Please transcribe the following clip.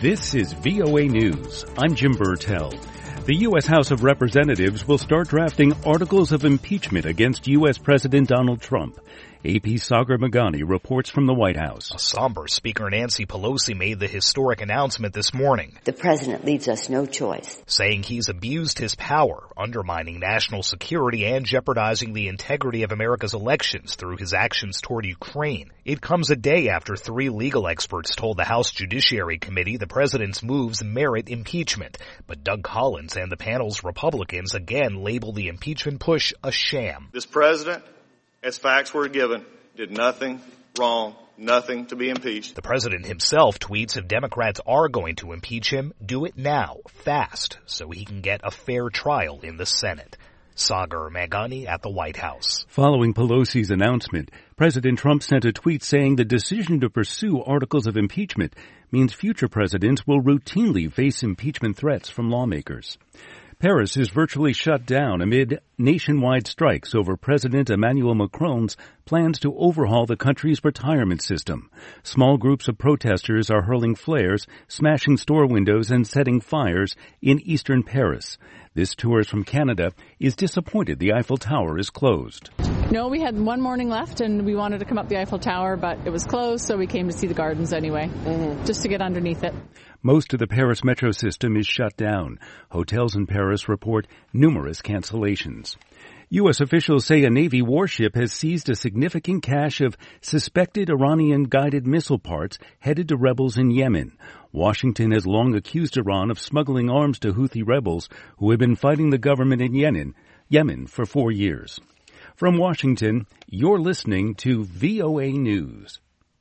This is VOA News. I'm Jim Burtell. The U.S. House of Representatives will start drafting articles of impeachment against U.S. President Donald Trump. AP's Sagar Meghani reports from the White House. A somber Speaker Nancy Pelosi made the historic announcement this morning. The president leaves us no choice. Saying he's abused his power, undermining national security and jeopardizing the integrity of America's elections through his actions toward Ukraine. It comes a day after 3 legal experts told the House Judiciary Committee the president's moves merit impeachment. But Doug Collins and the panel's Republicans again label the impeachment push a sham. This president, as facts were given, did nothing wrong, nothing to be impeached. The president himself tweets if Democrats are going to impeach him, do it now, fast, so he can get a fair trial in the Senate. Sagar Meghani at the White House. Following Pelosi's announcement, President Trump sent a tweet saying the decision to pursue articles of impeachment means future presidents will routinely face impeachment threats from lawmakers. Paris is virtually shut down amid nationwide strikes over President Emmanuel Macron's plans to overhaul the country's retirement system. Small groups of protesters are hurling flares, smashing store windows, and setting fires in eastern Paris. This tourist from Canada is disappointed the Eiffel Tower is closed. No, we had one morning left and we wanted to come up the Eiffel Tower, but it was closed, so we came to see the gardens anyway, just to get underneath it. Most of the Paris metro system is shut down. Hotels in Paris report numerous cancellations. U.S. officials say a Navy warship has seized a significant cache of suspected Iranian-guided missile parts headed to rebels in Yemen. Washington has long accused Iran of smuggling arms to Houthi rebels who have been fighting the government in Yemen for 4 years. From Washington, you're listening to VOA News.